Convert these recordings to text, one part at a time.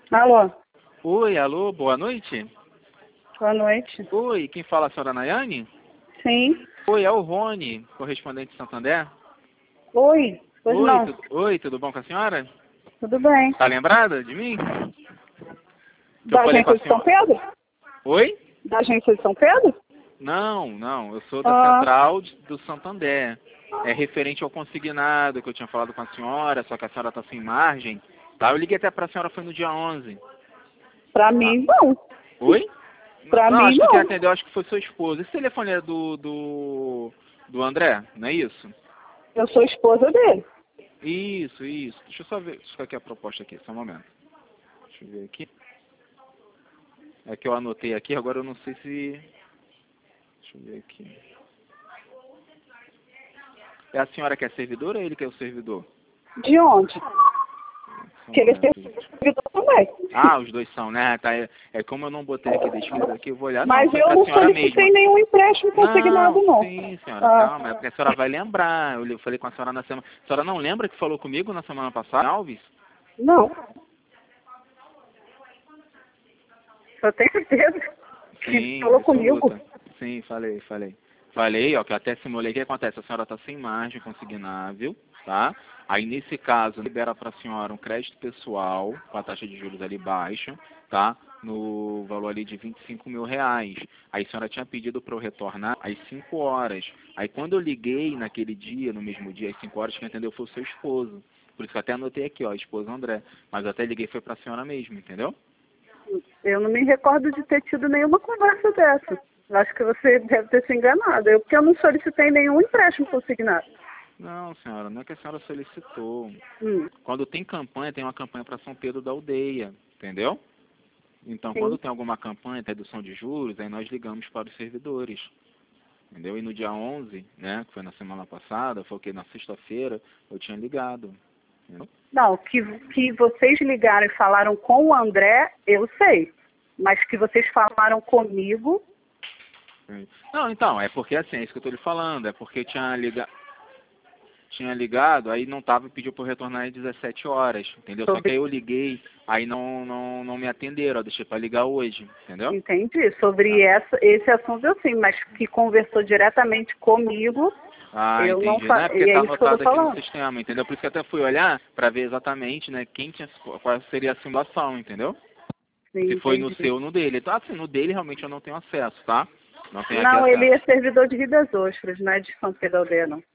Alô, Oi, alô, boa noite. boa noite. Oi, quem fala é a senhora Nayane? Sim. Oi, é o Rony, correspondente de Santander. Oi, pois Oi, não. oi, tudo bom com a senhora? Tudo bem. Tá lembrada de mim? Que eu Da falei com agência a de São senhora. Pedro? Oi? Da agência de São Pedro? Não, eu sou da Ah, central do Santander. É referente ao consignado que eu tinha falado com a senhora, só que a senhora tá sem margem. Tá, eu liguei até pra senhora, foi no dia 11. pra Tá. mim não. Oi? Pra Não, mim acho que quem não. atendeu, acho que foi sua esposa. Esse telefone é do André, não é isso? Eu sou esposa dele. Isso. Deixa eu só ver aqui a proposta aqui, só um momento. Deixa eu ver aqui. É que eu anotei aqui, agora eu não sei se... Deixa eu ver aqui. É a senhora que é servidora ou ele que é o servidor? De onde? Só um Que ele é momento, gente. servidor também. Ah, os dois são, né? Tá, é como eu não botei aqui descrito aqui, eu vou olhar. Mas Não, eu é a não senhora solicitei mesma. nenhum empréstimo consignado, Não, não. sim, senhora, Ah, calma. É porque a senhora vai lembrar. Eu falei com a senhora na semana... A senhora não lembra que falou comigo na semana passada, Alves? não. Eu tenho certeza que Sim, falou comigo. absoluta. Sim, falei. Falei, ó, que até simulei. O que acontece? A senhora está sem margem consignável, tá? Aí, nesse caso, libera para a senhora um crédito pessoal, com a taxa de juros ali baixa, tá? No valor ali de R$ 25.000. Aí, a senhora tinha pedido para eu retornar às 5 horas. Aí, quando eu liguei naquele dia, no mesmo dia, às 5 horas, quem atendeu foi o seu esposo. Por isso que eu até anotei aqui, ó, esposo André. Mas eu até liguei foi para a senhora mesmo, entendeu? Eu não me recordo de ter tido nenhuma conversa dessa. Eu acho que você deve ter se enganado. Porque eu não solicitei nenhum empréstimo consignado. Não, senhora, não é que a senhora solicitou. Hum, Quando tem campanha, tem uma campanha para São Pedro da Aldeia, entendeu? Então, quando sim. tem alguma campanha de redução de juros, aí nós ligamos para os servidores, entendeu? E no dia 11, né, que foi na semana passada, foi o que? Na sexta-feira, eu tinha ligado, entendeu? Não, que vocês ligaram e falaram com o André, eu sei. Mas que vocês falaram comigo, Não, então, é porque assim, é isso que eu estou lhe falando, é porque eu tinha ligado, aí não tava, pediu para eu retornar às 17 horas, entendeu? Só que sobre, aí eu liguei, aí não me atenderam, eu deixei para ligar hoje, entendeu? entendi, sobre esse assunto eu sim, mas que conversou diretamente comigo, Ah, eu não entendi, né? Porque e é tá isso que eu tô anotado aqui no falando. sistema, entendeu? Por isso que eu até fui olhar para ver exatamente, né, qual seria a simulação, entendeu? Sim, Se foi no entendi. seu ou no dele. Então, assim, no dele realmente eu não tenho acesso, tá? Não tenho aqui Não, ele acesso. é servidor de Rio das Ostras, não é de São Pedro da Aldeia, não.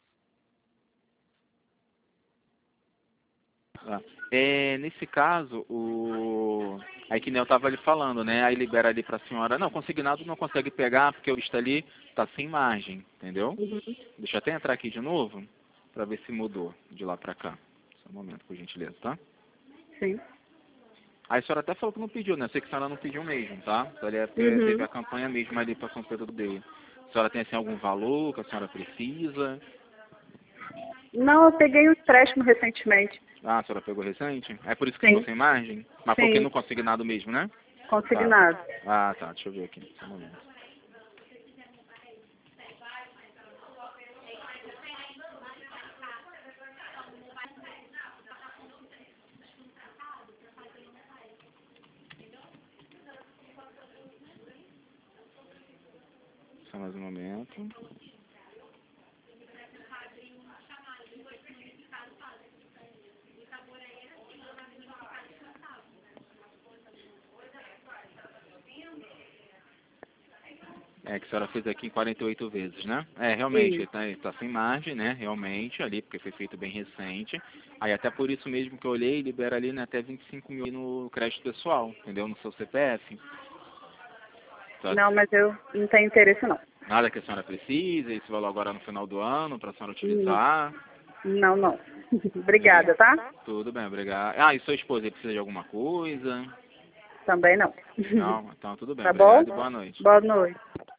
Tá? Nesse caso, aí que nem eu tava ali falando, né? Aí libera ali pra senhora. Não, consignado não consegue pegar porque o visto ali tá sem margem, entendeu? Uhum. Deixa eu até entrar aqui de novo pra ver se mudou de lá pra cá. Só um momento, por gentileza, tá? Sim. Aí a senhora até falou que não pediu, né? Eu sei que a senhora não pediu mesmo, tá? Então, ali é porque teve Uhum. a campanha mesmo ali pra São Pedro do Aldeia. A senhora tem, assim, algum valor que a senhora precisa? Não, eu peguei um empréstimo recentemente. Ah, a senhora pegou recente? É por isso que ficou Sim, sem margem? Mas foi porque sim, não consignado mesmo, né? Tá. consignado. Ah, tá. Deixa eu ver aqui. Só um momento. Só mais um momento. É, que a senhora fez aqui em 48 vezes, né? É, realmente, Sim. ele tá sem margem, né? Realmente, ali, porque foi feito bem recente. Aí até por isso mesmo que eu olhei, libera ali, né, até 25 mil no crédito pessoal, entendeu? No seu CPF. Tá? Não, mas eu não tenho interesse, não. Nada que a senhora precise, esse valor agora no final do ano, para a senhora Hum, utilizar. Não, não. Entendeu? Obrigada, tá? Tudo bem, obrigado. Ah, e sua esposa ele precisa de alguma coisa? Também não. Não? Então tudo bem, Tá bom? obrigado e boa noite. Boa noite.